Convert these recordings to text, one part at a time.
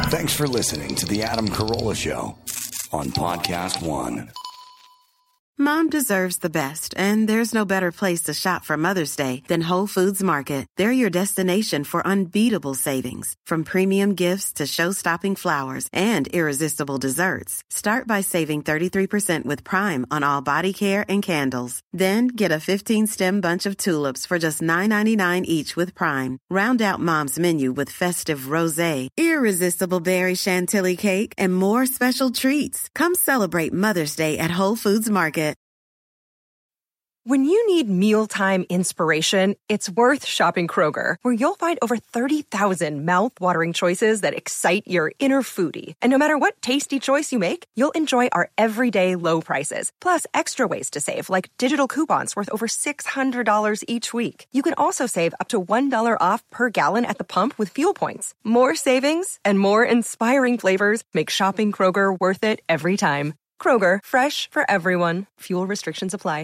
Thanks for listening to The Adam Carolla Show on Podcast One. Mom deserves the best, and there's no better place to shop for Mother's Day than Whole Foods Market. They're your destination for unbeatable savings, from premium gifts to show-stopping flowers and irresistible desserts. Start by saving 33% with Prime on all body care and candles. Then get a 15-stem bunch of tulips for just $9.99 each with Prime. Round out Mom's menu with festive rosé, irresistible berry chantilly cake, and more special treats. Come celebrate Mother's Day at Whole Foods Market. When you need mealtime inspiration, it's worth shopping Kroger, where you'll find over 30,000 mouth-watering choices that excite your inner foodie. And no matter what tasty choice you make, you'll enjoy our everyday low prices, plus extra ways to save, like digital coupons worth over $600 each week. You can also save up to $1 off per gallon at the pump with fuel points. More savings and more inspiring flavors make shopping Kroger worth it every time. Kroger, fresh for everyone. Fuel restrictions apply.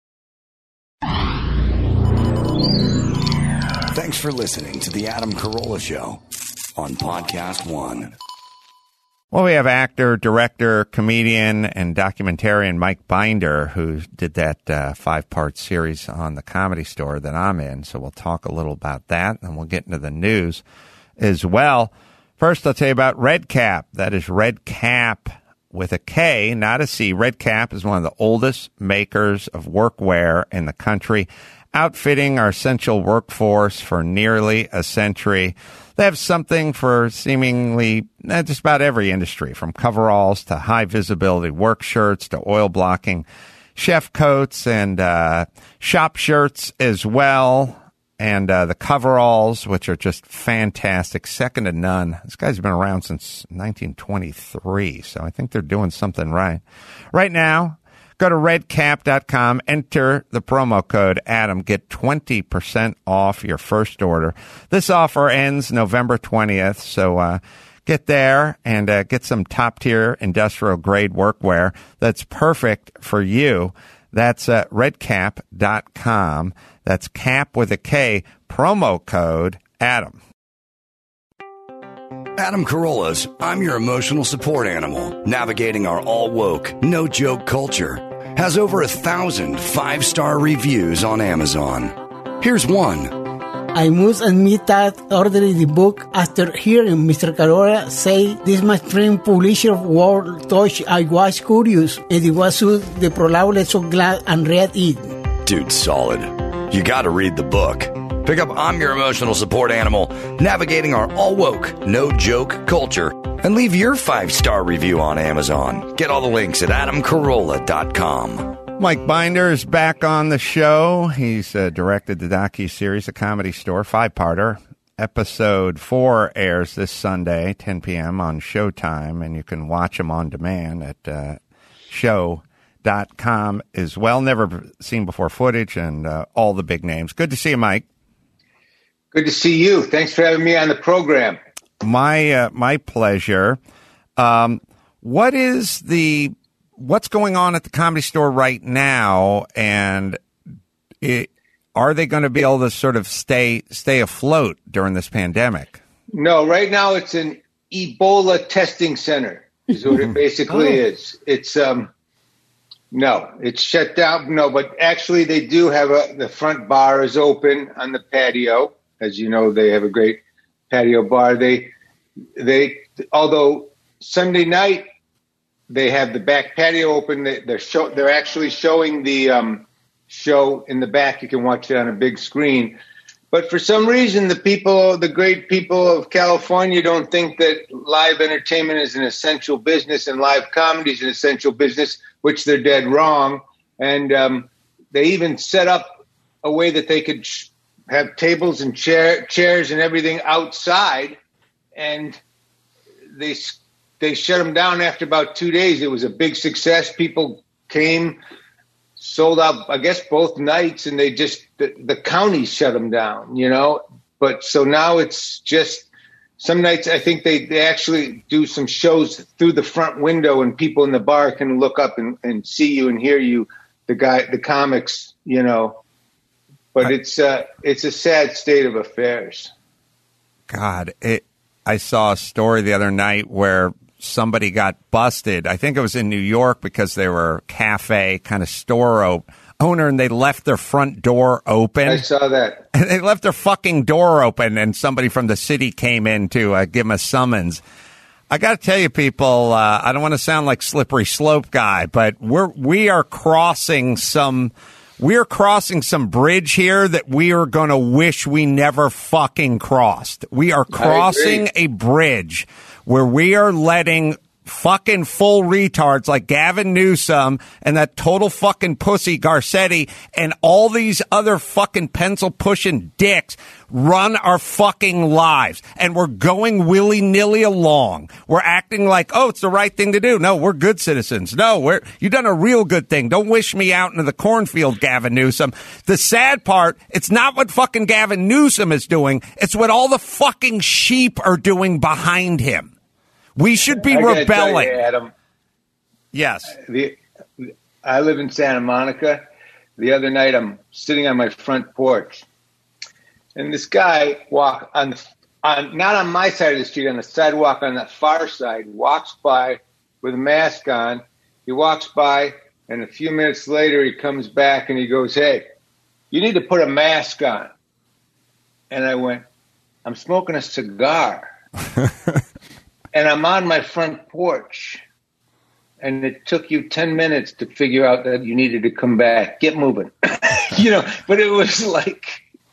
Thanks for listening to The Adam Carolla Show on Podcast One. Well, we have actor, director, comedian, and documentarian Mike Binder, who did that 5-part series on the Comedy Store that I'm in. So we'll talk a little about that, and we'll get into the news as well. First, I'll tell you about Red Cap. That is Red Cap with a K, not a C. Red Cap is one of the oldest makers of workwear in the country, outfitting our essential workforce for nearly a century. They have something for seemingly just about every industry, from coveralls to high-visibility work shirts to oil-blocking chef coats and shop shirts as well, and the coveralls, which are just fantastic, second to none. This guy's been around since 1923, so I think they're doing something right. Right now, go to redcap.com, enter the promo code Adam, get 20% off your first order. This offer ends November 20th, so get there and get some top-tier industrial-grade workwear that's perfect for you. That's redcap.com. That's cap with a K, promo code Adam. Adam Carolla's I'm Your Emotional Support Animal, navigating our all-woke, no-joke culture, has over 1,000 5-star reviews on Amazon. Here's one. I must admit that ordering the book after hearing Mr. Carolla say this my friend publisher of World Touch, I was curious, and it was the prologue, so glad and read it. Dude, solid. You gotta read the book. Pick up I'm Your Emotional Support Animal, navigating our all-woke, no-joke culture, and leave your 5-star review on Amazon. Get all the links at adamcarolla.com. Mike Binder is back on the show. He's directed the docuseries The Comedy Store, 5-parter. Episode 4 airs this Sunday, 10 p.m. on Showtime, and you can watch them on demand at show.com as well. Never seen before footage and all the big names. Good to see you, Mike. Good to see you. Thanks for having me on the program. My pleasure. What's going on at the Comedy Store right now, and are they going to be able to sort of stay afloat during this pandemic? No, right now it's an Ebola testing center is what it basically is. It's no, it's shut down. No, but actually they do have the front bar is open on the patio. As you know, they have a great patio bar. They although Sunday night they have the back patio open. They're actually showing the show in the back. You can watch it on a big screen. But for some reason, the great people of California don't think that live entertainment is an essential business and live comedy is an essential business, which they're dead wrong. And they even set up a way that they could have tables and chairs and everything outside, and they shut them down after about 2 days. It was a big success. People came, sold out, I guess, both nights, and the county shut them down, you know. But so now it's just some nights I think they actually do some shows through the front window, and people in the bar can look up and see you and hear you, the comics, you know. But it's a sad state of affairs. God, I saw a story the other night where somebody got busted. I think it was in New York because they were a cafe kind of store owner, and they left their front door open. I saw that. They left their fucking door open, and somebody from the city came in to give them a summons. I got to tell you, people, I don't want to sound like slippery slope guy, but we are crossing some bridge here that we are going to wish we never fucking crossed. We are crossing a bridge where we are letting fucking full retards like Gavin Newsom and that total fucking pussy Garcetti and all these other fucking pencil pushing dicks run our fucking lives. And we're going willy-nilly along. We're acting like, oh, it's the right thing to do. No, we're good citizens. No, you've done a real good thing. Don't wish me out into the cornfield, Gavin Newsom. The sad part, it's not what fucking Gavin Newsom is doing. It's what all the fucking sheep are doing behind him. We should be rebelling. You, Adam, yes. I live in Santa Monica. The other night, I'm sitting on my front porch, and this guy not on my side of the street, on the sidewalk on the far side, walks by with a mask on. He walks by, and a few minutes later, he comes back and he goes, "Hey, you need to put a mask on." And I went, "I'm smoking a cigar." And I'm on my front porch, and it took you 10 minutes to figure out that you needed to come back. Get moving. But it was like,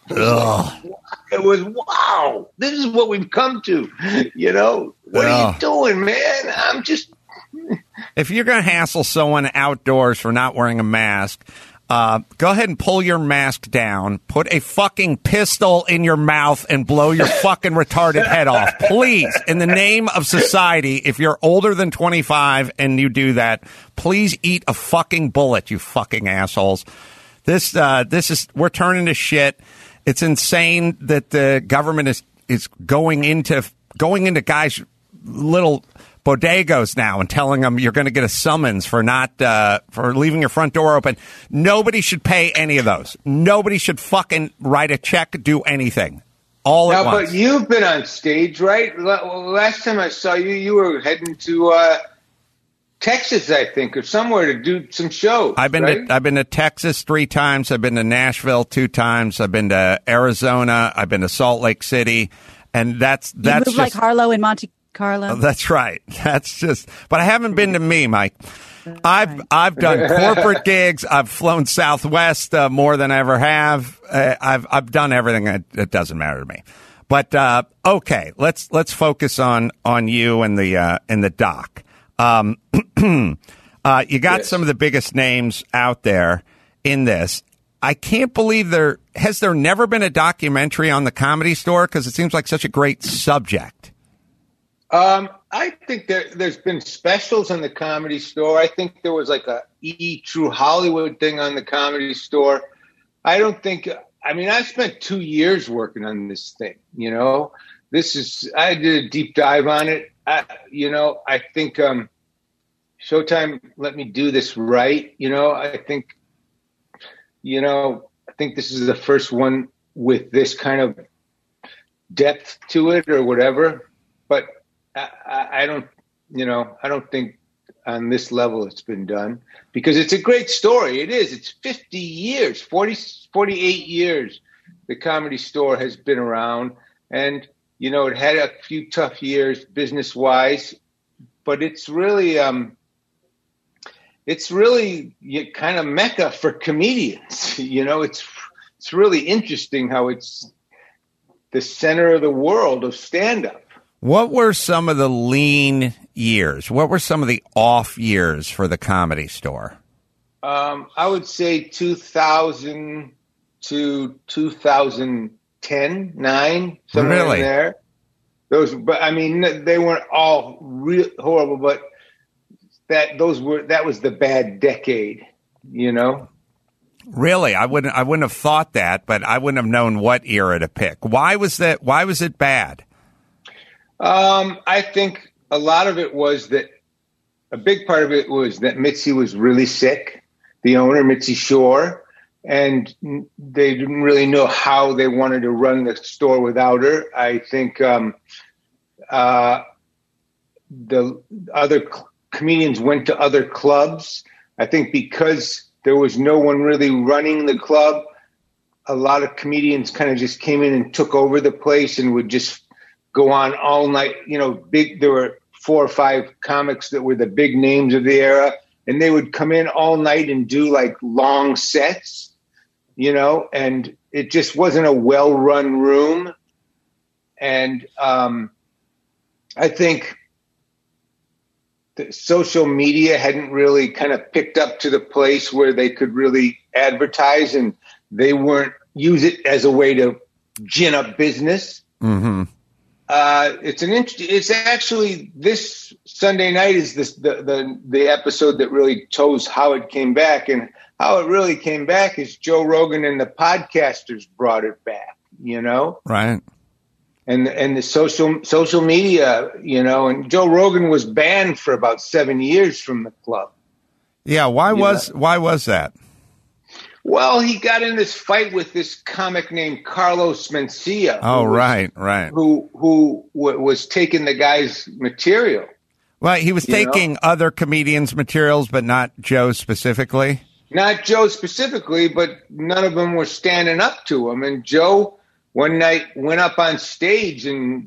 it was, wow, this is what we've come to. What are you doing, man? I'm just. If you're going to hassle someone outdoors for not wearing a mask, go ahead and pull your mask down, put a fucking pistol in your mouth, and blow your fucking retarded head off. Please, in the name of society, if you're older than 25 and you do that, please eat a fucking bullet, you fucking assholes. This is, we're turning to shit. It's insane that the government is going into guys' little bodegos now and telling them you're going to get a summons for for leaving your front door open. Nobody should pay any of those. Nobody should fucking write a check, do anything. All at once. But you've been on stage, right? Last time I saw you, you were heading to Texas, I think, or somewhere to do some shows. I've been to Texas 3 times. I've been to Nashville 2 times. I've been to Arizona. I've been to Salt Lake City, and that's you move just like Harlow and Monte Carlo. Oh, that's right. But I haven't been to me, Mike. I've done corporate gigs. I've flown Southwest more than I ever have. I've done everything. It doesn't matter to me. But okay, let's focus on you and the doc. You got some of the biggest names out there in this. I can't believe has there never been a documentary on the Comedy Store, because it seems like such a great subject. I think there's been specials on the Comedy Store. I think there was like a True Hollywood thing on the Comedy Store. I spent 2 years working on this thing. I did a deep dive on it. I think Showtime let me do this right. I think this is the first one with this kind of depth to it or whatever. But I don't think on this level it's been done, because it's a great story. It is. It's 50 years, 48 years the Comedy Store has been around. And, it had a few tough years business-wise, but it's really kind of mecca for comedians. It's really interesting how it's the center of the world of stand-up. What were some of the lean years? What were some of the off years for the Comedy Store? I would say 2000 to 2010, 9, somewhere in there. They weren't all real horrible, but that was the bad decade, Really, I wouldn't have thought that, but I wouldn't have known what era to pick. Why was that? Why was it bad? I think a lot of it was that a big part of it was that Mitzi was really sick, the owner, Mitzi Shore, and they didn't really know how they wanted to run the store without her. I think the other comedians went to other clubs. I think because there was no one really running the club, a lot of comedians kind of just came in and took over the place and would just go on all night. There were 4 or 5 comics that were the big names of the era, and they would come in all night and do like long sets, and it just wasn't a well-run room. And I think the social media hadn't really kind of picked up to the place where they could really advertise, and they weren't use it as a way to gin up business. Mm-hmm. It's actually this Sunday night is the episode that really shows how it came back, and how it really came back is Joe Rogan and the podcasters brought it back, Right. And the social media, and Joe Rogan was banned for about 7 years from the club. Yeah. Why was that? Well, he got in this fight with this comic named Carlos Mencia. Oh, right. Who was taking the guy's material. Well, he was taking other comedians' materials, but not Joe specifically. Not Joe specifically, but none of them were standing up to him. And Joe one night went up on stage and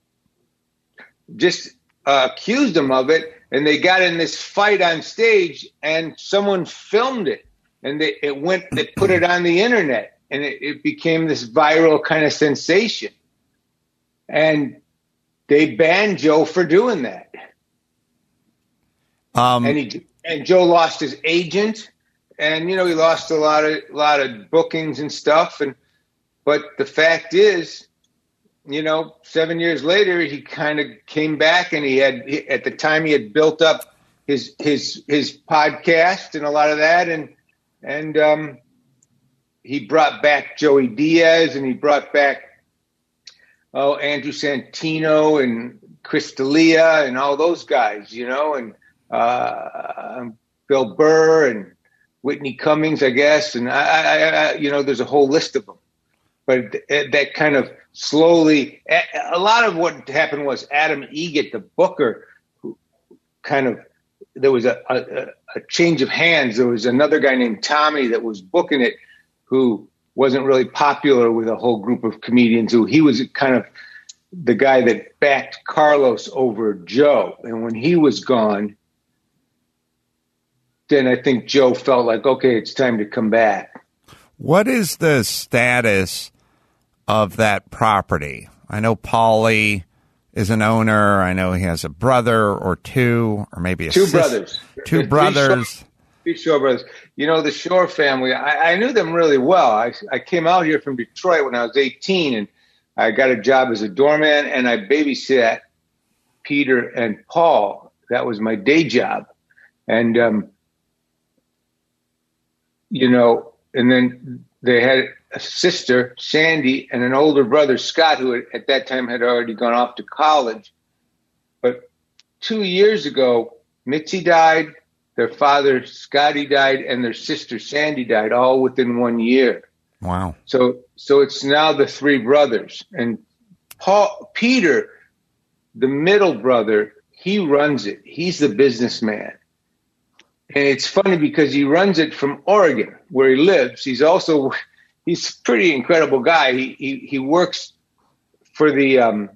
just accused him of it. And they got in this fight on stage, and someone filmed it. And they put it on the internet, and it became this viral kind of sensation. And they banned Joe for doing that. And Joe lost his agent, and he lost a lot of bookings and stuff. But the fact is, 7 years later, he kind of came back, and at the time he had built up his podcast and a lot of that, and he brought back Joey Diaz, and he brought back Andrew Santino and Chris D'Elia and all those guys, and Bill Burr and Whitney Cummings, I guess, and I there's a whole list of them. But that kind of slowly, a lot of what happened was Adam Egget, the booker, who kind of, there was a change of hands. There was another guy named Tommy that was booking it, who wasn't really popular with a whole group of comedians. He was kind of the guy that backed Carlos over Joe. And when he was gone, then I think Joe felt like, okay, it's time to come back. What is the status of that property? I know Paulie is an owner. I know he has a brother or two, or maybe two brothers. Two brothers. Three Shore brothers. The Shore family, I knew them really well. I came out here from Detroit when I was 18, and I got a job as a doorman, and I babysat Peter and Paul. That was my day job. And, and then they had a sister, Sandy, and an older brother, Scott, who at that time had already gone off to college. But 2 years ago, Mitzi died, their father, Scotty, died, and their sister, Sandy, died, all within 1 year. Wow. So it's now the three brothers. And Peter, the middle brother, he runs it. He's the businessman. And it's funny because he runs it from Oregon, where he lives. He's a pretty incredible guy. He works for the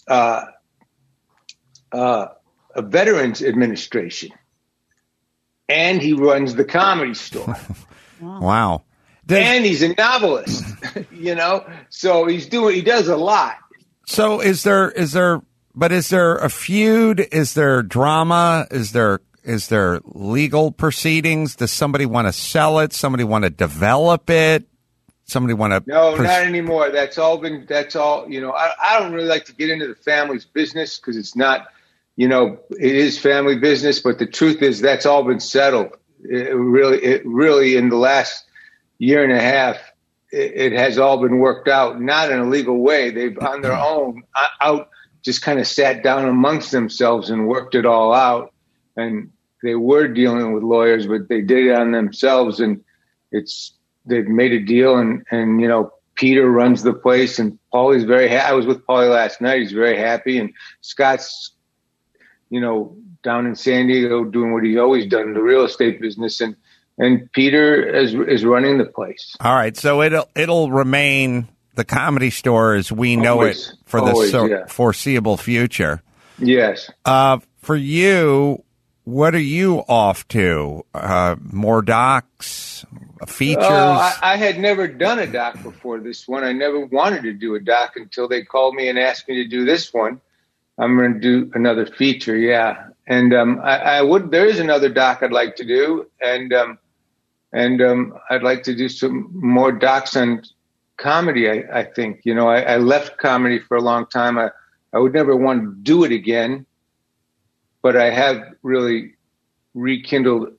Veterans Administration, and he runs the Comedy Store. Wow. And he's a novelist, so he does a lot. So is there a feud? Is there drama? Is there legal proceedings? Does somebody want to sell it? Somebody want to develop it? Somebody want to? No, not anymore. That's all. I don't really like to get into the family's business because it's not, it is family business. But the truth is that's all been settled. It really in the last year and a half, it has all been worked out, not in a legal way. They've on their own just kind of sat down amongst themselves and worked it all out. And they were dealing with lawyers, but they did it on themselves, and they've made a deal. And Peter runs the place, and Paulie's very happy. I was with Paulie last night. He's very happy, and Scott's, down in San Diego doing what he's always done in the real estate business, and Peter is running the place. All right, so it'll remain the Comedy Store as we know it for the foreseeable future. Yes. For you, what are you off to? More docs, features? I had never done a doc before this one. I never wanted to do a doc until they called me and asked me to do this one. I'm going to do another feature, yeah. And there is another doc I'd like to do, and I'd like to do some more docs on comedy. I think, I left comedy for a long time. I would never want to do it again, but I have really rekindled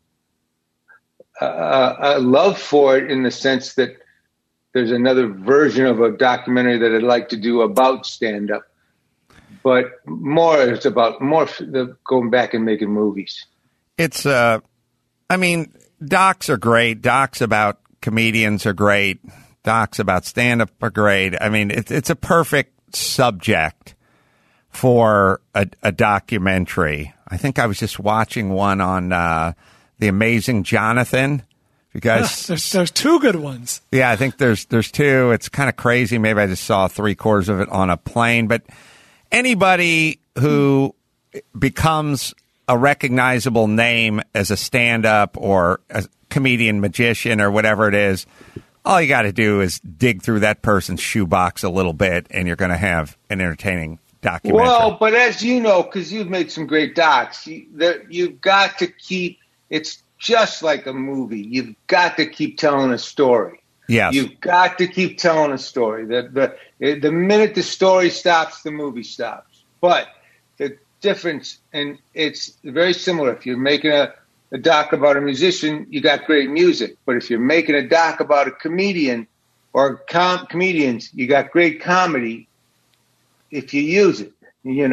a love for it in the sense that there's another version of a documentary that I'd like to do about stand-up. But it's about going back and making movies. It's, docs are great. Docs about comedians are great. Docs about stand-up are great. I mean, it's a perfect subject for a documentary. I think I was just watching one on The Amazing Jonathan. You guys, there's two good ones. Yeah, I think there's two. It's kind of crazy. Maybe I just saw 3/4 of it on a plane, but anybody who becomes a recognizable name as a stand-up or a comedian, magician, or whatever it is, all you got to do is dig through that person's shoebox a little bit, and you're going to have an entertaining documentary. Well, but as you know, because you've made some great docs, you've got to keep – it's just like a movie. You've got to keep telling a story. Yes. You've got to keep telling a story. The minute the story stops, the movie stops. But the difference, and it's very similar. If you're making a doc about a musician, you got great music. But if you're making a doc about a comedian or comedians, you got great comedy if you use it,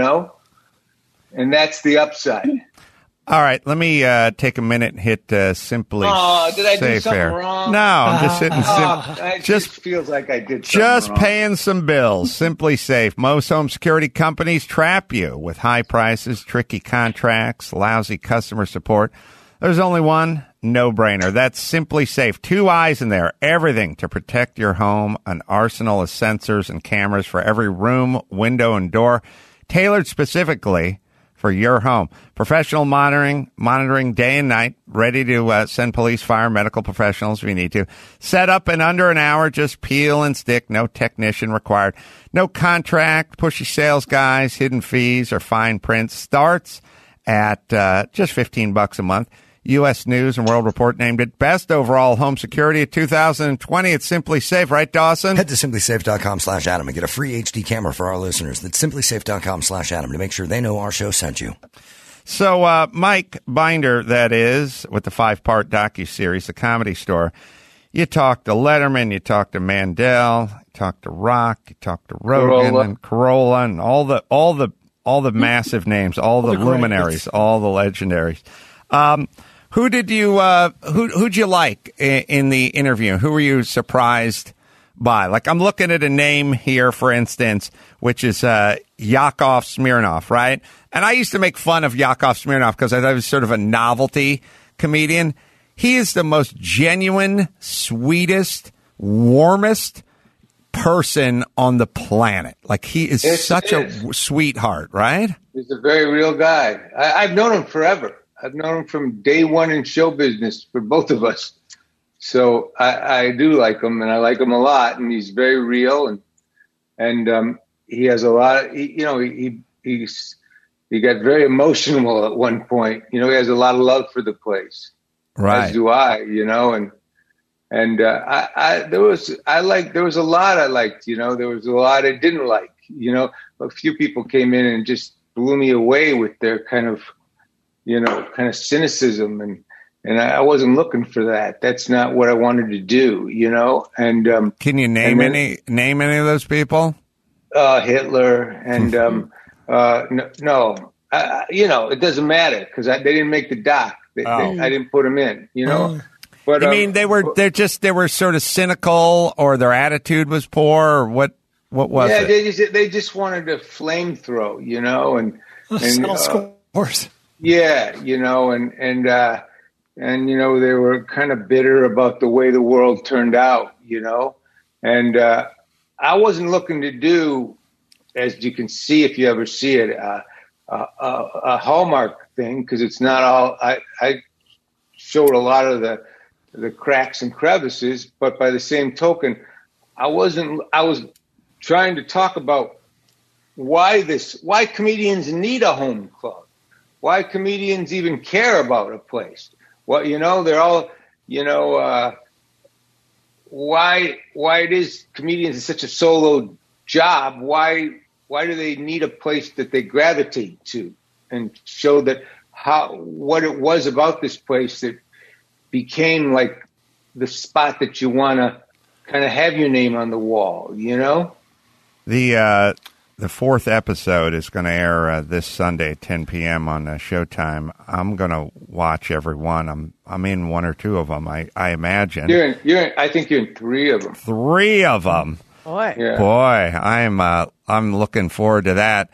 And that's the upside. All right, let me take a minute and hit Simply did I do something Fair. wrong? No, I'm just hitting It just feels like I did something just wrong. paying some bills. Simply Safe. Most home security companies trap you with high prices, tricky contracts, lousy customer support. There's only one no-brainer. That's Simply Safe. 2 eyes in there. Everything to protect your home. An arsenal of sensors and cameras for every room, window, and door. Tailored specifically for your home. Professional monitoring day and night, ready to send police, fire, medical professionals if you need to. Set up in under an hour, just peel and stick, no technician required. No contract, pushy sales guys, hidden fees, or fine print. Starts at just $15 a month. U.S. News and World Report named it Best Overall Home Security of 2020. It's Simply Safe, right, Dawson? Head to simplysafe.com/Adam and get a free HD camera for our listeners. That's simplysafe.com/Adam to make sure they know our show sent you. So, Mike Binder, that is, with the 5-part docuseries, The Comedy Store. You talked to Letterman, you talked to Mandel, you talked to Rock, you talked to Rogan and Carolla and all the massive names, all the luminaries, all the legendaries. Who'd you like in the interview? Who were you surprised by? Like, I'm looking at a name here, for instance, which is Yakov Smirnoff, right? And I used to make fun of Yakov Smirnoff because I thought he was sort of a novelty comedian. He is the most genuine, sweetest, warmest person on the planet. Like, he is such a sweetheart, right? He's a very real guy. I've known him forever. I've known him from day one in show business for both of us. So I do like him, and I like him a lot. And he's very real, and he has a lot. He got very emotional at one point. He has a lot of love for the place, right? As do I. There was a lot I liked. There was a lot I didn't like. A few people came in and just blew me away with their kind of cynicism, and I wasn't looking for that. That's not what I wanted to do, And can you name any of those people? Hitler and no, it doesn't matter because they didn't make the doc. I didn't put them in, But You mean they were sort of cynical, or their attitude was poor, or what was it? They just wanted to flamethrow, and scores. Yeah, and they were kind of bitter about the way the world turned out, and I wasn't looking to do, as you can see if you ever see it, a Hallmark thing, because it's not all. I showed a lot of the cracks and crevices, but by the same token, I was trying to talk about why comedians need a home club, why comedians even care about a place. Well, they're all, why it is comedians is such a solo job. Why do they need a place that they gravitate to, and show that what it was about this place that became like the spot that you want to kind of have your name on the wall, The fourth episode is going to air this Sunday at 10 p.m. on Showtime. I'm going to watch every one. I'm in one or two of them, I imagine. I think you're in three of them. 3 of them. Boy. Yeah. Boy, I'm looking forward to that.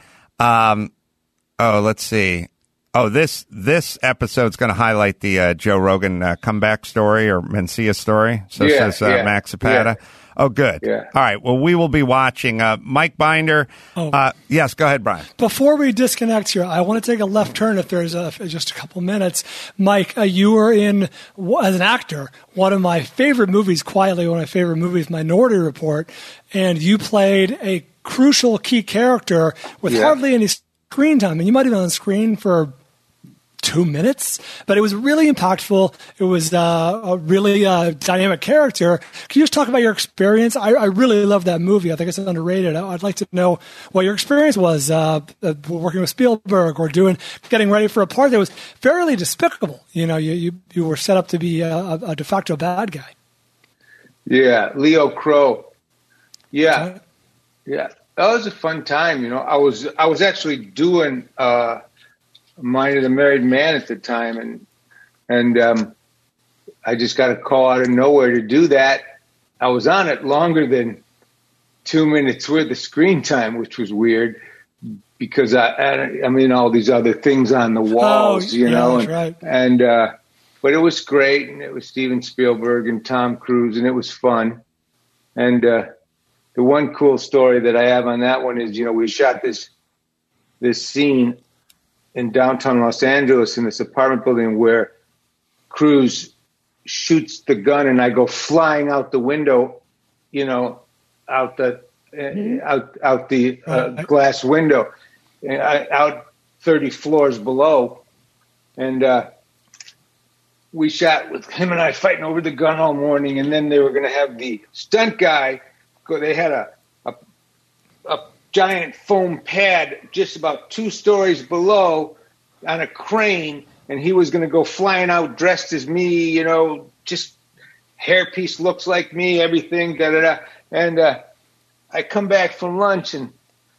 Let's see. Oh, this episode's going to highlight the Joe Rogan comeback story, or Mencia story. So says Max Zapata. Yeah. Oh, good. Yeah. All right. Well, we will be watching. Mike Binder. Yes, go ahead, Brian. Before we disconnect here, I want to take a left turn if there's just a couple minutes. Mike, you were in, as an actor, one of my favorite movies, quietly one of my favorite movies, Minority Report, and you played a crucial key character with hardly any screen time. And you might have been on screen for 2 minutes, but it was really impactful. It was a really dynamic character. Can you just talk about your experience? I really love that movie. I think it's underrated. I'd like to know what your experience was working with Spielberg or getting ready for a part that was fairly despicable. You were set up to be a de facto bad guy. Yeah, Leo Crow. Yeah. That was a fun time. I was actually doing Mind of the Married Man at the time, and I just got a call out of nowhere to do that. I was on it longer than 2 minutes worth of screen time, which was weird because I mean all these other things on the walls, that's right. And but it was great, and it was Steven Spielberg and Tom Cruise, and it was fun. And the one cool story that I have on that one is, we shot this scene in downtown Los Angeles in this apartment building where Cruise shoots the gun and I go flying out the window, out the glass window, out 30 floors below. And we shot with him and I fighting over the gun all morning. And then they were going to have the stunt guy go. They had a giant foam pad just about 2 stories below on a crane, and he was going to go flying out dressed as me, just hairpiece looks like me, everything, da-da-da. And I come back from lunch, and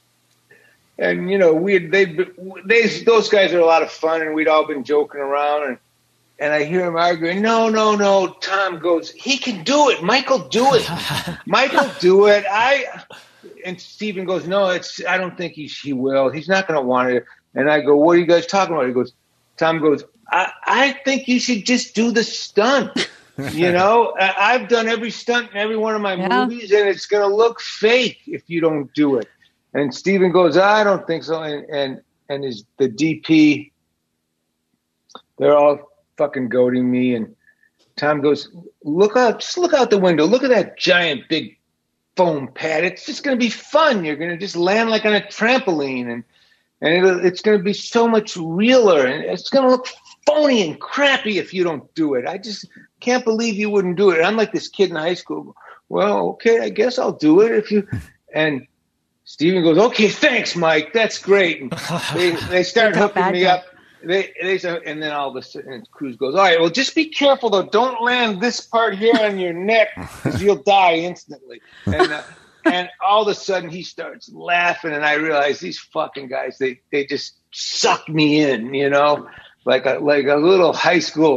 those guys are a lot of fun, and we'd all been joking around, and I hear him arguing, no. Tom goes, he can do it. Michael, do it. Michael, do it. And Steven goes, no, I don't think he will. He's not going to want it. And I go, what are you guys talking about? Tom goes, I think you should just do the stunt. I've done every stunt in every one of my movies, and it's going to look fake if you don't do it. And Steven goes, I don't think so. And the DP, they're all fucking goading me. And Tom goes, just look out the window. Look at that giant big foam pad. It's just going to be fun. You're going to just land like on a trampoline, and it's going to be so much realer, and it's going to look phony and crappy if you don't do it. I just can't believe you wouldn't do it. I'm like this kid in high school. Well, okay, I guess I'll do it if you. And Steven goes, okay, thanks, Mike. That's great. And they start hooking me up. They say, and then all of a sudden Cruise goes, all right, well, just be careful, though. Don't land this part here on your neck because you'll die instantly. And all of a sudden he starts laughing, and I realize these fucking guys, they just suck me in, like a little high school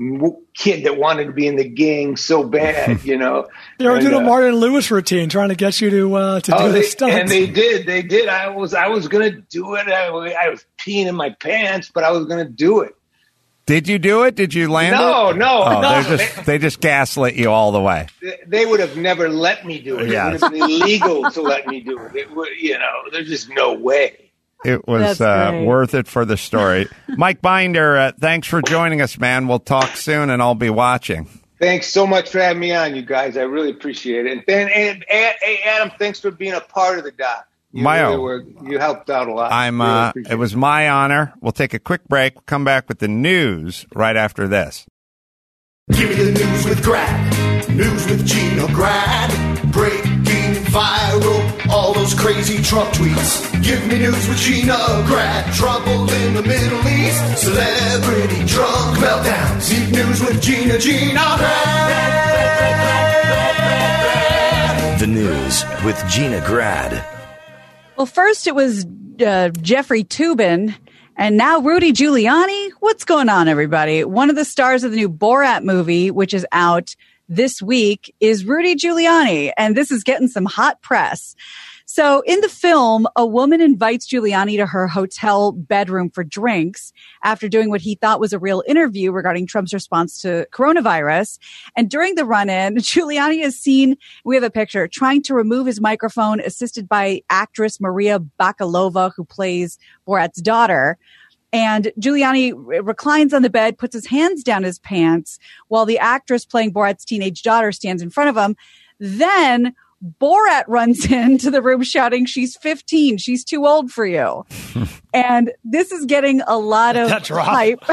kid that wanted to be in the gang so bad, you know. They were doing a Martin Lewis routine, trying to get you to do the stunts. And they did. I was going to do it. I was peeing in my pants, but I was going to do it. Did you do it? Did you land it? No. They just gaslit you all the way. They would have never let me do it. Yes. It would have been illegal to let me do it. There's just no way. It was worth it for the story. Mike Binder, thanks for joining us, man. We'll talk soon, and I'll be watching. Thanks so much for having me on, you guys. I really appreciate it. And Adam, thanks for being a part of the doc. You helped out a lot. It was my honor. We'll take a quick break. We'll come back with the news right after this. Give me the news with Grad. News with Gina Grad. Breaking viral, all those crazy Trump tweets. Give me news with Gina Grad. Trouble in the Middle East. Celebrity drunk meltdowns. Deep news with Gina Grad. The news with Gina Grad. Well, first it was Jeffrey Toobin, and now Rudy Giuliani. What's going on, everybody? One of the stars of the new Borat movie, which is out this week, is Rudy Giuliani, and this is getting some hot press. So in the film, a woman invites Giuliani to her hotel bedroom for drinks after doing what he thought was a real interview regarding Trump's response to coronavirus. And during the run-in, Giuliani is seen, we have a picture, trying to remove his microphone, assisted by actress Maria Bakalova, who plays Borat's daughter. And Giuliani reclines on the bed, puts his hands down his pants, while the actress playing Borat's teenage daughter stands in front of him. Then Borat runs into the room shouting, "She's 15. She's too old for you." And this is getting a lot of hype.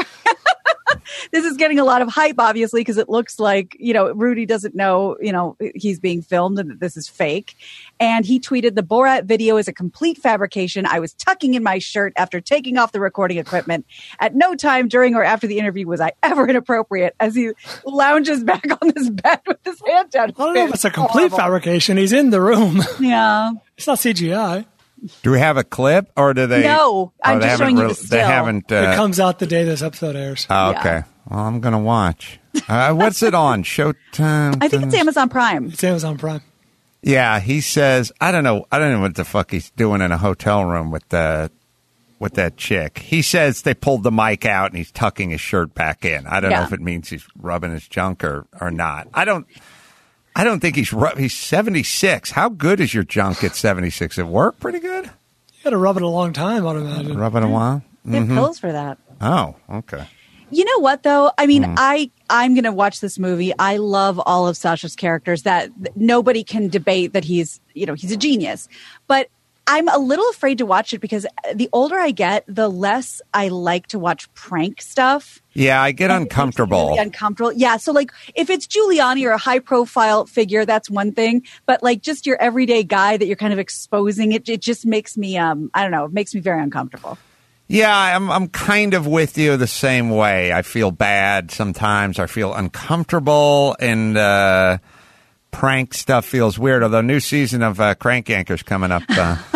This is getting a lot of hype, obviously, because it looks like, Rudy doesn't know, he's being filmed and that this is fake. And he tweeted, "The Borat video is a complete fabrication. I was tucking in my shirt after taking off the recording equipment. At no time during or after the interview was I ever inappropriate," as he lounges back on this bed with his hand down. I don't know if it's a complete fabrication. He's in the room. Yeah. It's not CGI. Do we have a clip, or do they? No, I'm just showing you the still. They haven't. It comes out the day this episode airs. Oh, okay. Yeah. Well, I'm going to watch. What's it on? Showtime? I think it's Amazon Prime. It's Amazon Prime. Yeah, he says, I don't know what the fuck he's doing in a hotel room with that chick. He says they pulled the mic out and he's tucking his shirt back in. I don't know if it means he's rubbing his junk or not. I don't think he's 76. How good is your junk at 76? It work pretty good? You got to rub it a long time, I'd imagine. Rub it a while? They have pills for that. Oh, okay. You know what, though? I mean, I'm going to watch this movie. I love all of Sacha's characters. That nobody can debate that he's a genius. But I'm a little afraid to watch it because the older I get, the less I like to watch prank stuff. Yeah, I get uncomfortable. Really uncomfortable. Yeah, so like if it's Giuliani or a high-profile figure, that's one thing. But like just your everyday guy that you're kind of exposing, it just makes me, I don't know, it makes me very uncomfortable. Yeah, I'm kind of with you the same way. I feel bad sometimes. I feel uncomfortable, and prank stuff feels weird. Although new season of Crank Yankers coming up.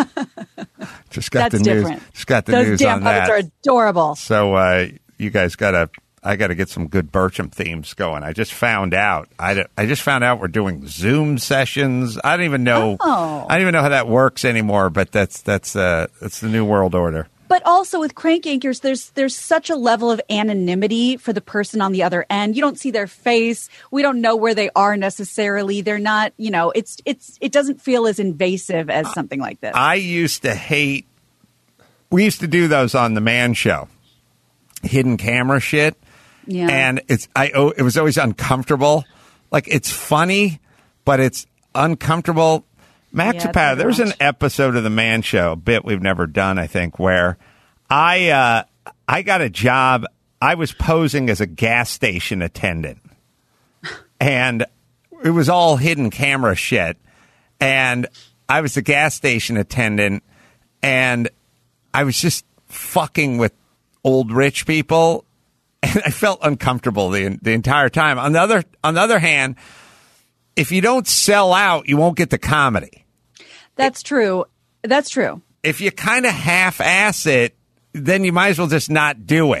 Just got That's the news. Different. Just got the Those news damn on that. puppets are adorable. So you guys I got to get some good Bertram themes going. I just found out. I just found out we're doing Zoom sessions. I don't even know. Oh. I don't even know how that works anymore. But that's the new world order. But also with Crank Yankers, there's such a level of anonymity for the person on the other end. You don't see their face. We don't know where they are necessarily. They're not, it doesn't feel as invasive as something like this. I used to hate. We used to do those on the Man Show, hidden camera shit. Yeah. And it was always uncomfortable. Like it's funny, but it's uncomfortable. Max Zapata, there was an episode of the Man Show, a bit we've never done, I think, where I got a job. I was posing as a gas station attendant, and it was all hidden camera shit. And I was the gas station attendant, and I was just fucking with old rich people, and I felt uncomfortable the entire time. On the other hand, if you don't sell out, you won't get the comedy. That's true. That's true. If you kind of half-ass it, then you might as well just not do it.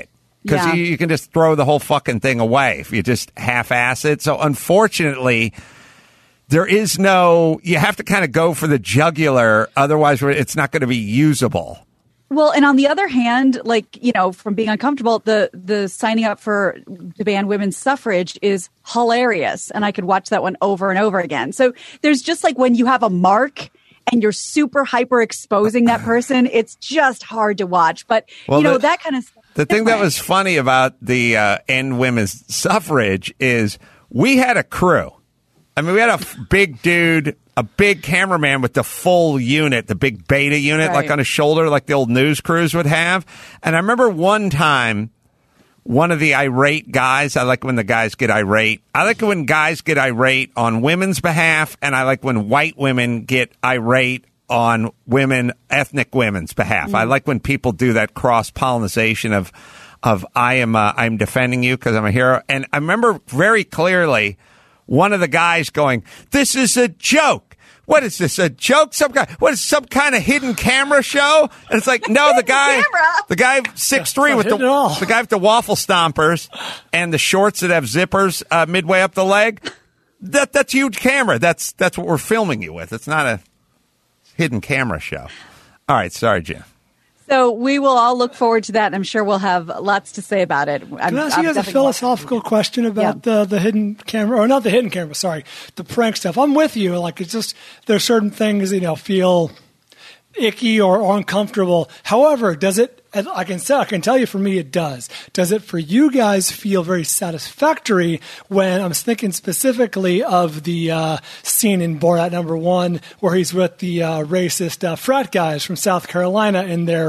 because Yeah. you can just throw the whole fucking thing away if you just half-ass it. So unfortunately, there is no, you have to kind of go for the jugular, otherwise it's not going to be usable. Well, and on the other hand, like, you know, from being uncomfortable, the signing up to ban women's suffrage is hilarious. And I could watch that one over and over again. So there's just like when you have a mark and you're super hyper exposing that person, it's just hard to watch. But, Well, you know, that kind of stuff. The thing that was funny about the end women's suffrage is we had a crew. I mean, we had a big dude, a big cameraman with the full unit, the big beta unit, Right. like on his shoulder, like the old news crews would have. And I remember one time, one of the irate guys, I like when the guys get irate. I like when guys get irate on women's behalf, and I like when white women get irate on ethnic women's behalf. I like when people do that cross-pollination of I'm defending you because I'm a hero. And I remember very clearly one of the guys going, "This is a joke. What is this, a joke? Some kind of hidden camera show?" And it's like, no, the guy 6'3" with the guy with the waffle stompers and the shorts that have zippers midway up the leg. That's a huge camera. That's what we're filming you with. It's not a hidden camera show. All right, sorry, Jim. So we will all look forward to that. I'm sure we'll have lots to say about it. Can I ask you guys a philosophical question about the hidden camera, or not the hidden camera, sorry, the prank stuff? I'm with you. Like, it's just, there's certain things, you know, feel icky or uncomfortable. However, does it, I can tell you for me it does. Does it for you guys feel very satisfactory when, I'm thinking specifically of the scene in Borat #1 where he's with the racist frat guys from South Carolina in their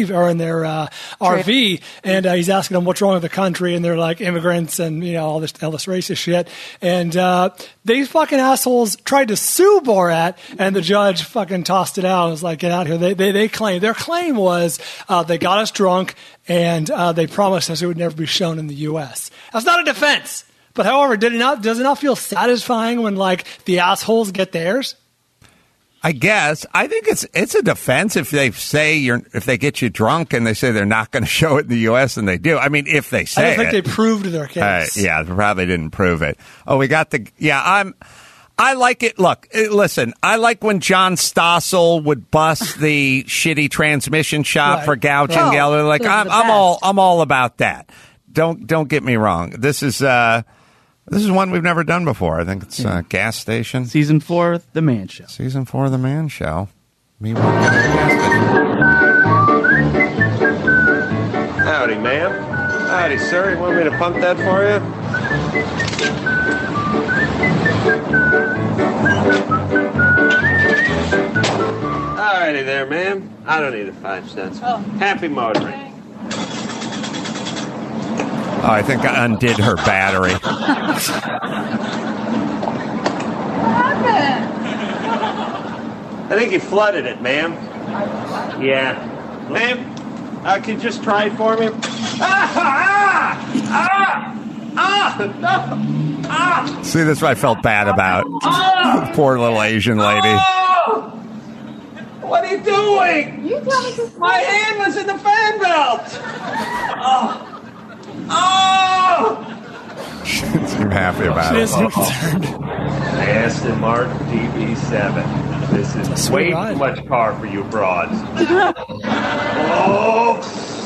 RV, and he's asking them what's wrong with the country, and they're like immigrants and, you know, all this racist shit, and these fucking assholes tried to sue Borat, and the judge fucking tossed it out and was like, get out here. They claim, their claim was they got us drunk and they promised us it would never be shown in the U.S. That's not a defense. But however, does it not feel satisfying when, like, the assholes get theirs? I guess. I think it's a defense if they say if they get you drunk and they say they're not going to show it in the U.S. and they do. I mean, if they say I don't think they proved their case. Yeah, they probably didn't prove it. Oh, we got I like it. Look, listen, I like when John Stossel would bust the shitty transmission shop for gouging. Oh, Like, I'm all about that. Don't get me wrong. This is one we've never done before. I think it's Gas Station. Season 4, The Man Show. Season 4, The Man Show. Me walking to the gas station. Howdy, ma'am. Howdy, sir. You want me to pump that for you? Alrighty there, ma'am. I don't need a 5 cents. Oh. Happy motoring. Oh, I think I undid her battery. What happened? I think you flooded it, ma'am. Yeah. Ma'am, could you just try it for me? See, that's what I felt bad about. Poor little Asian lady. What are you doing? My hand was in the fan belt. She didn't seem happy about it. Aston Martin DB7. This is way too much car for you broads. All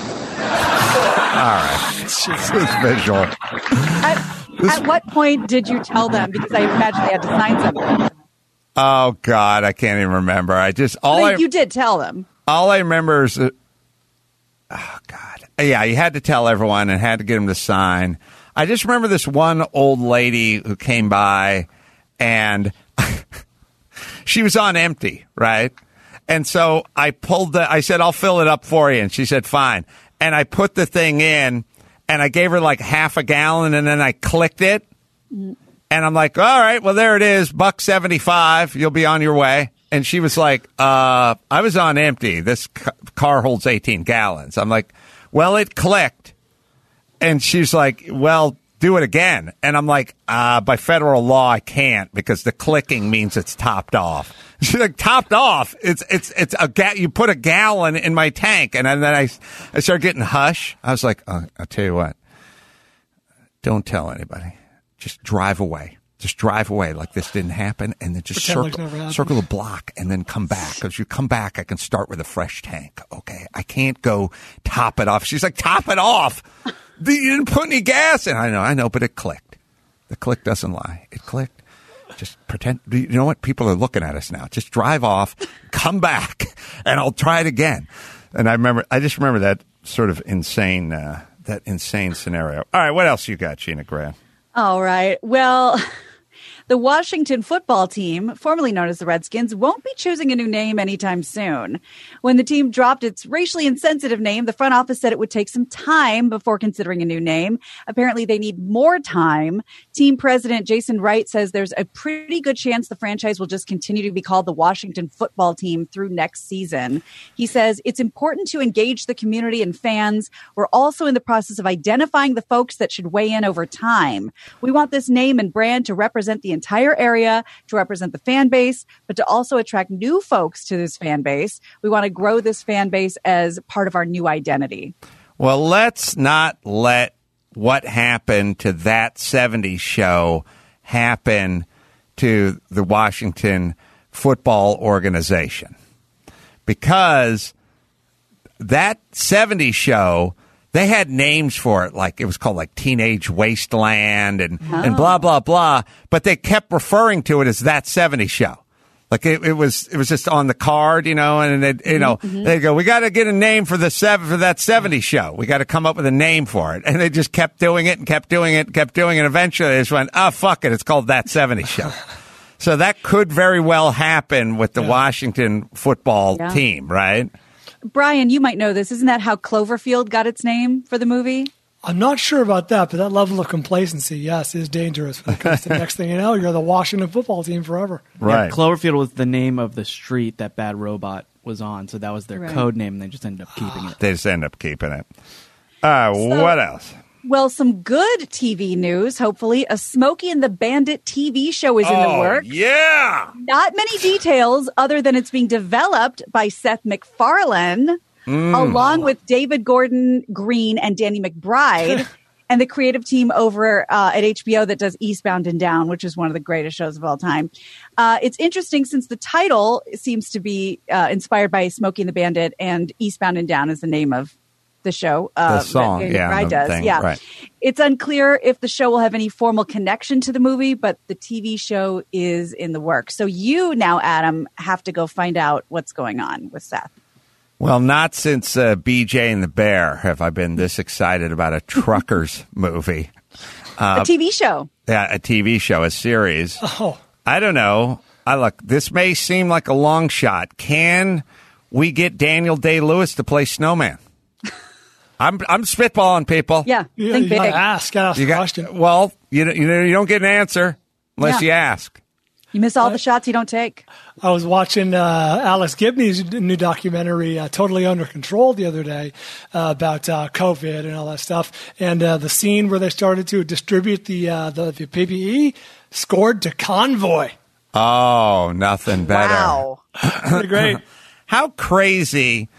right. This is visual. At what point did you tell them? Because I imagine they had to sign something. Oh, God, I can't even remember. You did tell them. All I remember is, oh, God. Yeah, you had to tell everyone and had to get them to sign. I just remember this one old lady who came by, and she was on empty, right? And so I said, I'll fill it up for you. And she said, fine. And I put the thing in, and I gave her like half a gallon, and then I clicked it. And I'm like, all right, well, there it is, $1.75. You'll be on your way. And she was like, I was on empty. This car holds 18 gallons. I'm like, well, it clicked. And she's like, well, do it again. And I'm like, by federal law, I can't because the clicking means it's topped off. She's like, topped off? It's you put a gallon in my tank. And then I started getting hush. I was like, I'll tell you what. Don't tell anybody. Just drive away. Just drive away like this didn't happen, and then just circle the block and then come back. Because you come back, I can start with a fresh tank. Okay, I can't go top it off. She's like, top it off. You didn't put any gas in. I know, but it clicked. The click doesn't lie. It clicked. Just pretend. You know what? People are looking at us now. Just drive off, come back, and I'll try it again. And I just remember that sort of insane, scenario. All right, what else you got, Gina Grant? All right. Well, the Washington football team, formerly known as the Redskins, won't be choosing a new name anytime soon. When the team dropped its racially insensitive name, the front office said it would take some time before considering a new name. Apparently, they need more time. Team president Jason Wright says there's a pretty good chance the franchise will just continue to be called the Washington football team through next season. He says it's important to engage the community and fans. We're also in the process of identifying the folks that should weigh in over time. We want this name and brand to represent the entire area, to represent the fan base, but to also attract new folks to this fan base. We want to grow this fan base as part of our new identity. Well, let's not let what happened to that 70s show happen to the Washington football organization. Because that 70s show, they had names for it, like it was called like Teenage Wasteland and blah, blah, blah. But they kept referring to it as that 70s show. Like it was just on the card, and they go, we got to get a name for that 70s show. We got to come up with a name for it. And they just kept doing it and kept doing it and kept doing it. And eventually they just went, fuck it. It's called that 70s show. So that could very well happen with the Washington football team, right? Brian, you might know this. Isn't that how Cloverfield got its name for the movie? I'm not sure about that, but that level of complacency, yes, is dangerous. When it comes to the next thing you know, you're the Washington football team forever. Right. Yeah, Cloverfield was the name of the street that Bad Robot was on, so that was their code name, and they just ended up keeping it. They just end up keeping it. What else? Well, some good TV news, hopefully. A Smokey and the Bandit TV show is in the works. Yeah! Not many details other than it's being developed by Seth MacFarlane, along with David Gordon Green and Danny McBride, and the creative team over at HBO that does Eastbound and Down, which is one of the greatest shows of all time. It's interesting since the title seems to be inspired by Smokey and the Bandit, and Eastbound and Down is the name of the show. The song, does. Thing, yeah. Right. It's unclear if the show will have any formal connection to the movie, but the TV show is in the works. So you now, Adam, have to go find out what's going on with Seth. Well, not since BJ and the Bear have I been this excited about a truckers movie. A TV show. Yeah, a TV show, a series. Oh. I don't know. This may seem like a long shot. Can we get Daniel Day-Lewis to play Snowman? I'm spitballing, people. Yeah, think big. Ask the question. Well, you don't get an answer unless you ask. You miss all the shots you don't take. I was watching Alex Gibney's new documentary, Totally Under Control, the other day about COVID and all that stuff. And the scene where they started to distribute the PPE scored to Convoy. Oh, nothing better. Wow. Pretty great. How crazy.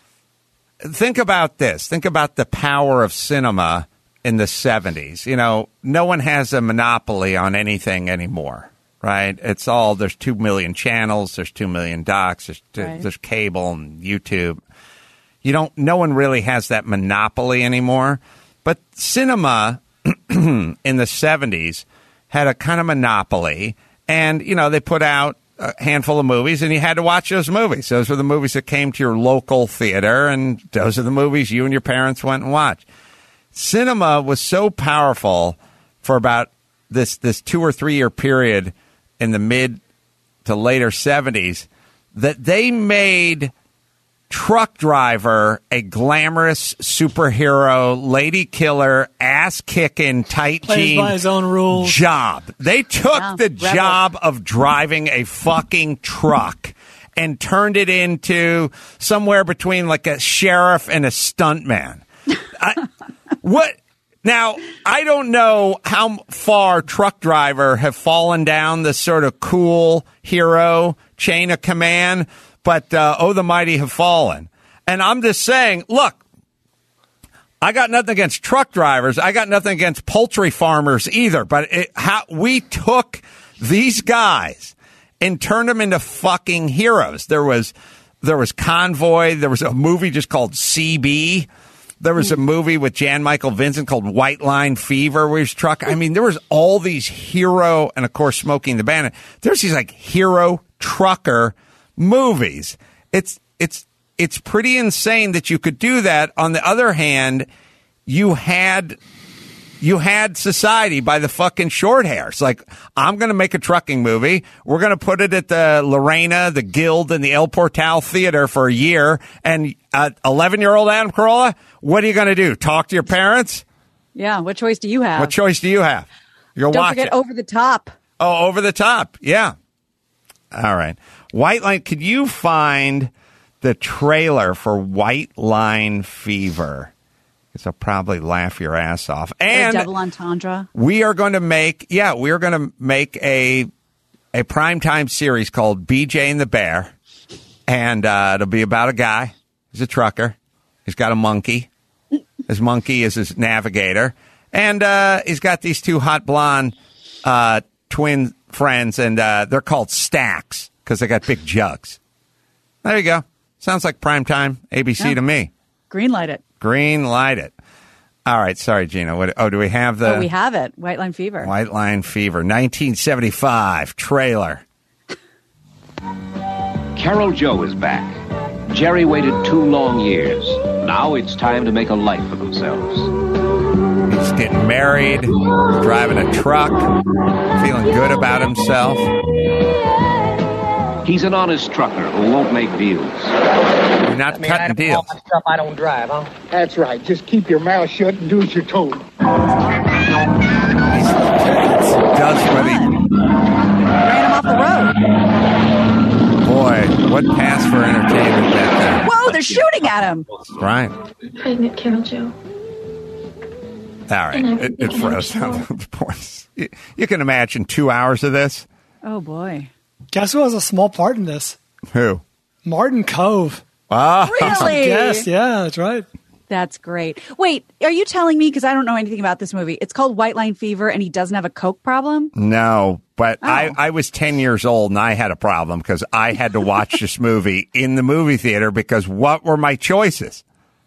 Think about this. Think about the power of cinema in the 70s. No one has a monopoly on anything anymore, right? It's all, there's 2 million channels, there's 2 million docs, there's cable and YouTube. No one really has that monopoly anymore. But cinema in the 70s had a kind of monopoly. And, they put out a handful of movies, and you had to watch those movies. Those were the movies that came to your local theater, and those are the movies you and your parents went and watched. Cinema was so powerful for about this 2 or 3 year period in the mid to later 70s that they made Truck Driver a glamorous superhero, lady killer, ass kicking, tight jean by his own rules job. They took the job of driving a fucking truck and turned it into somewhere between like a sheriff and a stuntman. What? Now, I don't know how far Truck Driver have fallen down this sort of cool hero chain of command, but oh, the mighty have fallen. And I'm just saying, look, I got nothing against truck drivers. I got nothing against poultry farmers either. But we took these guys and turned them into fucking heroes. There was Convoy. There was a movie just called CB. There was a movie with Jan Michael Vincent called White Line Fever, where he's truck. I mean, there was all these hero, and of course, Smoking the Bandit. There's these like hero trucker movies. It's pretty insane that you could do that. On the other hand, you had society by the fucking short hairs. Like, I'm going to make a trucking movie. We're going to put it at the Lorena, the Guild, and the El Portal Theater for a year. And 11-year-old Adam Carolla, what are you going to do? Talk to your parents? Yeah. What choice do you have? What choice do you have? You'll Don't watch forget it. Over the Top. Oh, Over the Top. Yeah. All right. White Line. Could you find the trailer for White Line Fever? Because I'll probably laugh your ass off. And double entendre. We are going to make a primetime series called BJ and the Bear. And it'll be about a guy. He's a trucker. He's got a monkey. His monkey is his navigator. And he's got these two hot blonde twin friends, and they're called Stacks because they got big jugs. There you go. Sounds like primetime ABC to me. Greenlight it. Green light it. All right. Sorry, Gina. Do we have the... Oh, we have it. White Line Fever. White Line Fever, 1975 trailer. Carol Joe is back. Jerry waited 2 long years. Now it's time to make a life for themselves. He's getting married, driving a truck, feeling good about himself. He's an honest trucker who won't make deals. You're not cutting deals. All my stuff I don't drive, huh? That's right. Just keep your mouth shut and do as you're told. He does what he... Ran him off the road. Boy, what pass for entertainment that there. Whoa, they're shooting at him. Right. Pregnant Carol Joe. All right. It froze down the points. You can imagine 2 hours of this. Oh, boy. Guess who has a small part in this? Who? Martin Cove. Ah. Really? Yes, yeah, that's right. That's great. Wait, are you telling me, because I don't know anything about this movie, it's called White Line Fever and he doesn't have a coke problem? No, but I was 10 years old and I had a problem because I had to watch this movie in the movie theater because what were my choices?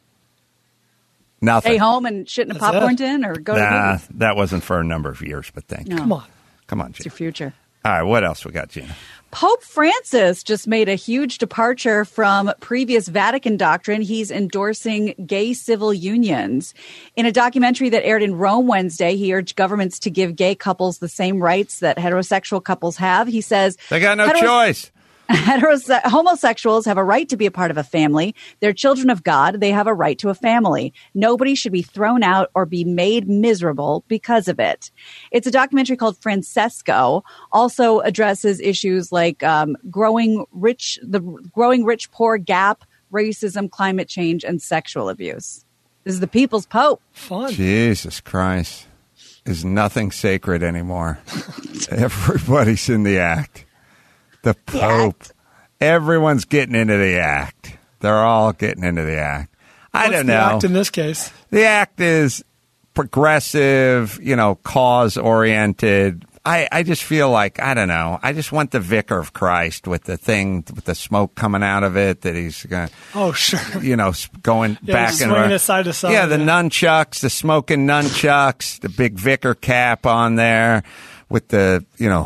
Nothing. Stay home and shit in a popcorn tin or go to the movies? That wasn't for a number of years, but thank you. Come on. Come on, It's Gina. your future. All right, what else we got, Gina? Pope Francis just made a huge departure from previous Vatican doctrine. He's endorsing gay civil unions. In a documentary that aired in Rome Wednesday, he urged governments to give gay couples the same rights that heterosexual couples have. He says they got no choice. Homosexuals have a right to be a part of a family. They're children of God. They have a right to a family. Nobody should be thrown out or be made miserable because of it. It's a documentary called Francesco. Also addresses issues like the growing rich-poor gap, racism, climate change, and sexual abuse. This is the people's pope. Fun. Jesus Christ. Is nothing sacred anymore. Everybody's in the act. The Pope. Everyone's getting into the act. They're all getting into the act. I don't know. What's the act in this case? The act is progressive, cause-oriented. I just feel like, I don't know. I just want the Vicar of Christ with the thing, with the smoke coming out of it that he's going to. Oh, sure. Going back and swinging it side to side. Yeah, the nunchucks, the smoking nunchucks, the big vicar cap on there. With the,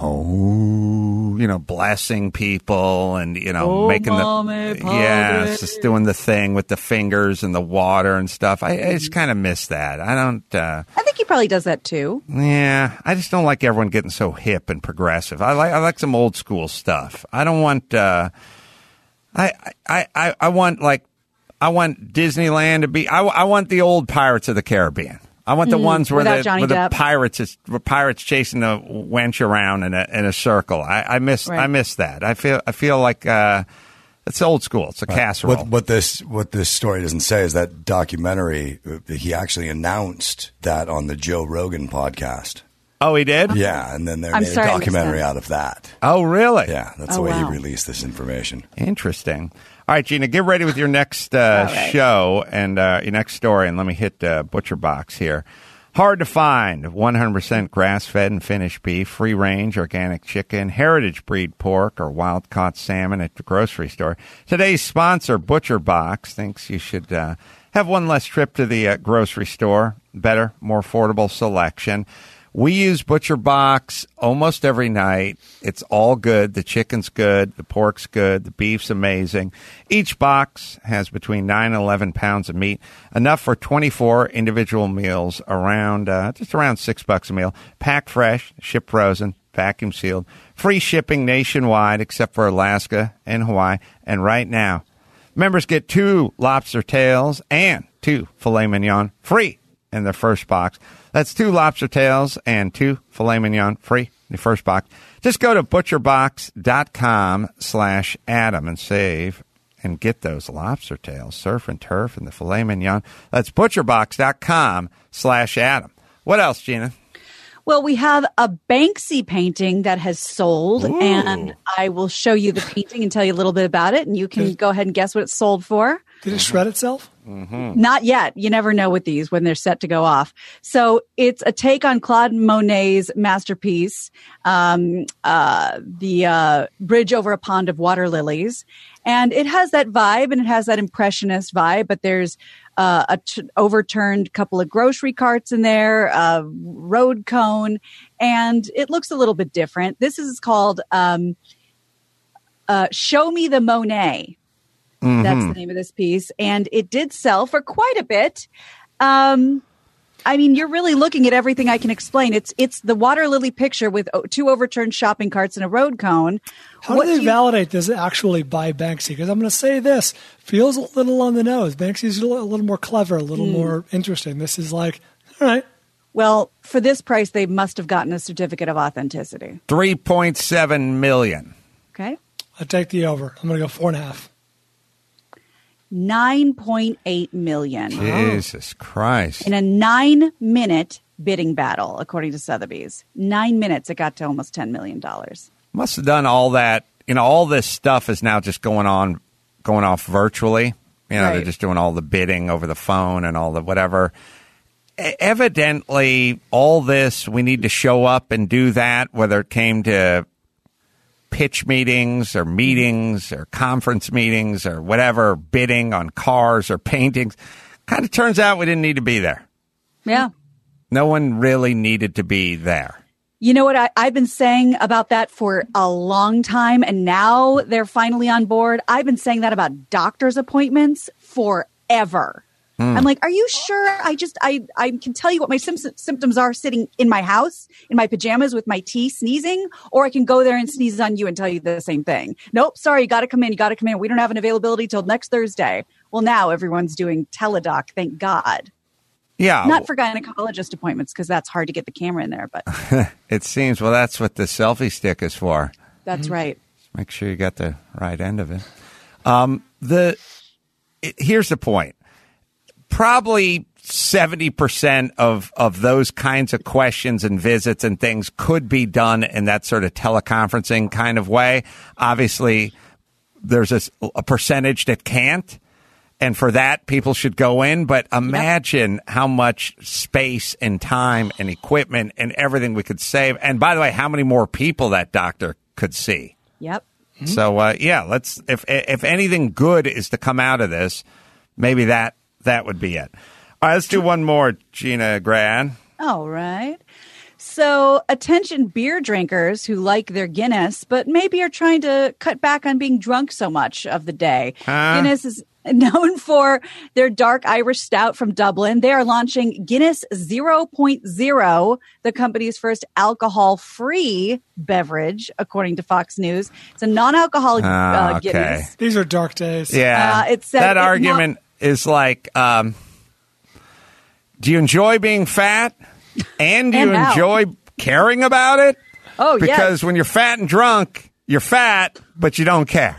blessing people and, making it's just doing the thing with the fingers and the water and stuff. I just kind of miss that. I don't. I think he probably does that too. Yeah, I just don't like everyone getting so hip and progressive. I like some old school stuff. I don't want. I want Disneyland to be. I want the old Pirates of the Caribbean. I want the ones where the pirates chasing the wench around in a circle. I miss that. I feel like It's old school. It's a casserole. What this story doesn't say is that documentary, he actually announced that on the Joe Rogan podcast. Oh, he did? Yeah, and then they made a documentary out of that. Oh, really? Yeah, that's the way he released this information. Interesting. All right, Gina, get ready with your next show and your next story, and let me hit Butcher Box here. Hard to find, 100% grass-fed and finished beef, free-range organic chicken, heritage breed pork, or wild-caught salmon at the grocery store. Today's sponsor, Butcher Box, thinks you should have one less trip to the grocery store. Better, more affordable selection. We use Butcher Box almost every night. It's all good. The chicken's good. The pork's good. The beef's amazing. Each box has between 9 and 11 pounds of meat, enough for 24 individual meals, around just around $6 a meal. Packed fresh, shipped frozen, vacuum sealed. Free shipping nationwide except for Alaska and Hawaii. And right now, members get 2 lobster tails and 2 filet mignon free in their first box. That's 2 lobster tails and 2 filet mignon free in the first box. Just go to butcherbox.com/Adam and save and get those lobster tails, surf and turf, and the filet mignon. That's butcherbox.com/Adam. What else, Gina? Well, we have a Banksy painting that has sold, and I will show you the painting and tell you a little bit about it, and you can go ahead and guess what it's sold for. Did it shred itself? Mm-hmm. Not yet. You never know with these when they're set to go off. So it's a take on Claude Monet's masterpiece, the Bridge Over a Pond of Water Lilies. And it has that vibe, and it has that impressionist vibe, but there's overturned couple of grocery carts in there, a road cone, and it looks a little bit different. This is called Show Me the Monet. Mm-hmm. That's the name of this piece. And it did sell for quite a bit. I mean, you're really looking at everything I can explain. It's the water lily picture with 2 overturned shopping carts and a road cone. How do they validate this actually by Banksy? Because I'm going to say this feels a little on the nose. Banksy's a little more clever, a little more interesting. This is like, all right. Well, for this price, they must have gotten a certificate of authenticity. $3.7 million. Okay. I take the over. I'm going to go 4.5. $9.8 million. Jesus Christ. In a 9-minute bidding battle, according to Sotheby's. 9 minutes, it got to almost $10 million. Must have done all that. You know, all this stuff is now just going off virtually. You know, Right. They're just doing all the bidding over the phone and all the whatever. Evidently, all this, we need to show up and do that, whether it came to pitch meetings or conference meetings or whatever, bidding on cars or paintings. Kind of turns out we didn't need to be there. Yeah. No one really needed to be there. You know what? I've been saying about that for a long time, and now they're finally on board. I've been saying that about doctor's appointments forever. I'm like, are you sure? I can tell you what my symptoms are sitting in my house, in my pajamas with my tea sneezing, or I can go there and sneeze on you and tell you the same thing. Nope, sorry, you got to come in. We don't have an availability till next Thursday. Well, now everyone's doing teledoc, thank God. Yeah. Not for gynecologist appointments, because that's hard to get the camera in there, but It seems, well, that's what the selfie stick is for. that's right. Make sure you got the right end of it. Here's the point. Probably 70% of those kinds of questions and visits and things could be done in that sort of teleconferencing kind of way. Obviously, there's a percentage that can't. And for that, people should go in. But imagine how much space and time and equipment and everything we could save. And by the way, how many more people that doctor could see. Yep. So, let's, if anything good is to come out of this, maybe that would be it. All right, let's do one more, Gina Grad. All right. So, attention beer drinkers who like their Guinness, but maybe are trying to cut back on being drunk so much of the day. Guinness is known for their dark Irish stout from Dublin. They are launching Guinness 0.0, the company's first alcohol-free beverage, according to Fox News. It's a non-alcoholic Guinness. These are dark days. Yeah. That argument is like, do you enjoy being fat? And do you enjoy caring about it? Oh, Because when you're fat and drunk, you're fat, but you don't care.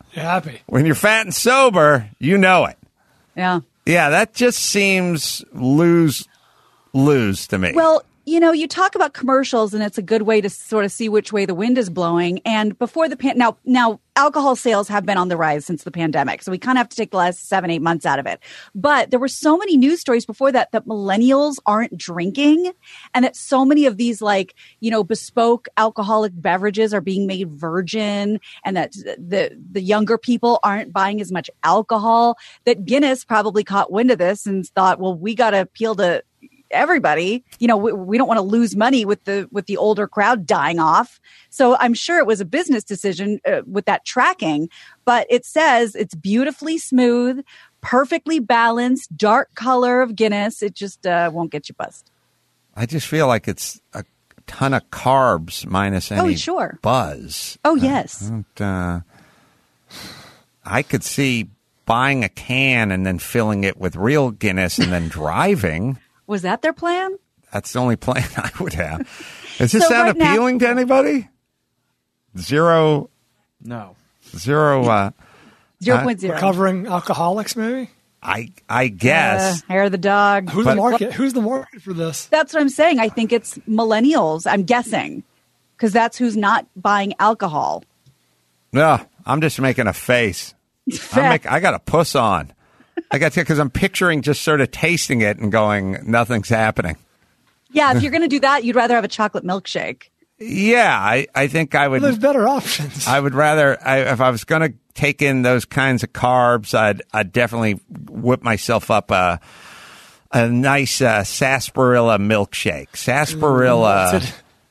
You're happy. When you're fat and sober, you know it. Yeah. Yeah, that just seems lose to me. Well, you talk about commercials, and it's a good way to sort of see which way the wind is blowing. And before the now alcohol sales have been on the rise since the pandemic, so we kind of have to take the last 7-8 months out of it. But there were so many news stories before that millennials aren't drinking, and that so many of these bespoke alcoholic beverages are being made virgin, and that the younger people aren't buying as much alcohol. That Guinness probably caught wind of this and thought, well, we got to appeal to everybody. We don't want to lose money with the older crowd dying off. So I'm sure it was a business decision with that tracking, but it says it's beautifully smooth, perfectly balanced, dark color of Guinness. It just won't get you buzzed. I just feel like it's a ton of carbs minus any buzz. Oh, yes. I could see buying a can and then filling it with real Guinness and then driving. Was that their plan? That's the only plan I would have. Does this sound appealing to anybody? 0. No. 0. 0.0. Recovering alcoholics, maybe? I guess. Hair of the dog. Who's the market? Who's the market for this? That's what I'm saying. I think it's millennials, I'm guessing, because that's who's not buying alcohol. No, I'm just making a face. I got a puss on. I got to, because I'm picturing just sort of tasting it and going, nothing's happening. Yeah, if you're going to do that, you'd rather have a chocolate milkshake. Yeah, I think I would. Well, there's better options. I would rather, if I was going to take in those kinds of carbs, I'd definitely whip myself up a nice sarsaparilla milkshake. Sarsaparilla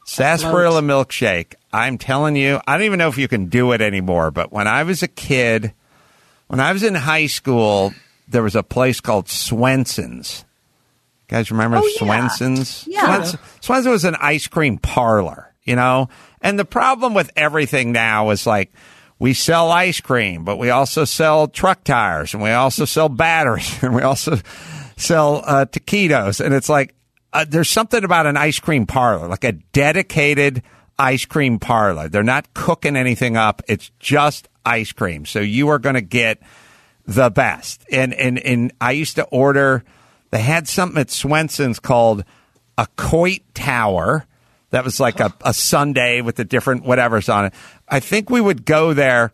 milkshake. I'm telling you, I don't even know if you can do it anymore, but when I was a kid, when I was in high school, there was a place called Swenson's. You guys remember Swenson's? Yeah. Swenson's was an ice cream parlor, And the problem with everything now is like, we sell ice cream, but we also sell truck tires, and we also sell batteries, and we also sell taquitos. And it's like, there's something about an ice cream parlor, like a dedicated ice cream parlor. They're not cooking anything up. It's just ice cream. So you are going to get the best. And I used to order, they had something at Swenson's called a Coit Tower. That was like a sundae with the different whatevers on it. I think we would go there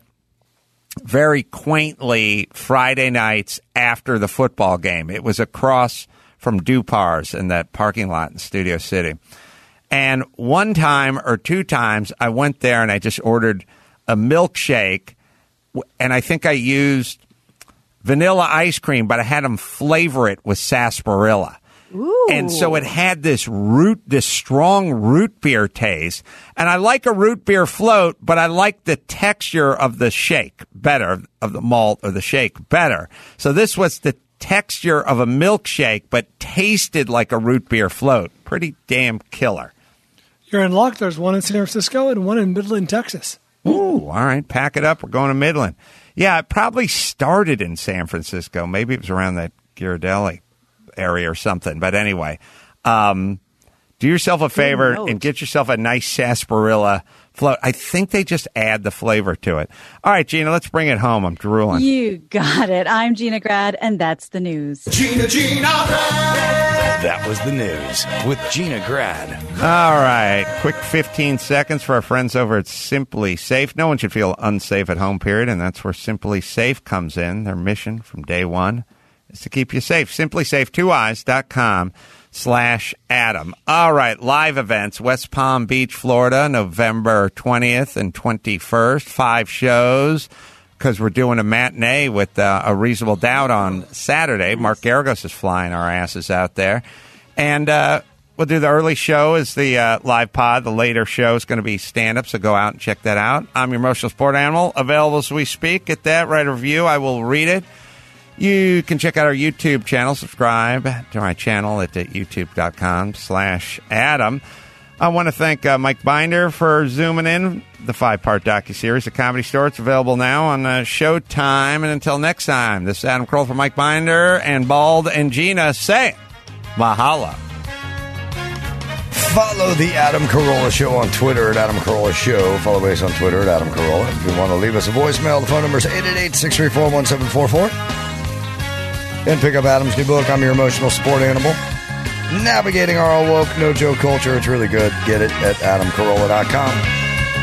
very quaintly Friday nights after the football game. It was across from Dupar's in that parking lot in Studio City. And one time or two times I went there and I just ordered a milkshake, and I think I used vanilla ice cream, but I had them flavor it with sarsaparilla. Ooh. And so it had this strong root beer taste. And I like a root beer float, but I like the texture of the shake better, of the malt or the shake better. So this was the texture of a milkshake, but tasted like a root beer float. Pretty damn killer. You're in luck. There's one in San Francisco and one in Midland, Texas. Ooh, all right. Pack it up. We're going to Midland. Yeah, it probably started in San Francisco. Maybe it was around that Ghirardelli area or something. But anyway, do yourself a favor and get yourself a nice sarsaparilla float. I think they just add the flavor to it. All right, Gina, let's bring it home. I'm drooling. You got it. I'm Gina Grad, and that's the news. Gina Grad. That was the news with Gina Grad. All right. Quick 15 seconds for our friends over at Simply Safe. No one should feel unsafe at home, period, and that's where Simply Safe comes in. Their mission from day one is to keep you safe. SimplySafe2eyes.com/Adam. All right. Live events. West Palm Beach, Florida, November 20th and 21st. 5 shows. Because we're doing a matinee with A Reasonable Doubt on Saturday. Mark Garagos is flying our asses out there. And we'll do the early show as the live pod. The later show is going to be stand-up, so go out and check that out. I'm your emotional support animal, available as we speak. Get that, write a review. I will read it. You can check out our YouTube channel. Subscribe to my channel at youtube.com/Adam. I want to thank Mike Binder for zooming in. The 5-part docuseries, The Comedy Store. It's available now on Showtime. And until next time, this is Adam Kroll for Mike Binder and Bald and Gina saying mahalo. Follow the Adam Carolla Show on Twitter at Adam Carolla Show. Follow us on Twitter at Adam Carolla. If you want to leave us a voicemail, the phone number is 888-634-1744. And pick up Adam's new book, I'm Your Emotional Support Animal. Navigating Our All Woke, No Joke Culture. It's really good. Get it at adamcarolla.com.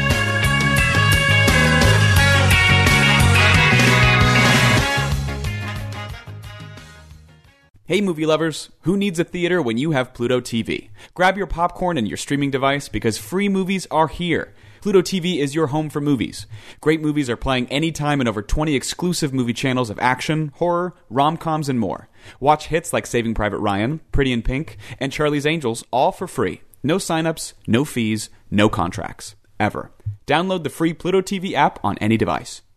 Hey movie lovers, who needs a theater when you have Pluto TV? Grab your popcorn and your streaming device because free movies are here. Pluto TV is your home for movies. Great movies are playing anytime in over 20 exclusive movie channels of action, horror, rom-coms, and more. Watch hits like Saving Private Ryan, Pretty in Pink, and Charlie's Angels all for free. No signups, no fees, no contracts. Ever. Download the free Pluto TV app on any device.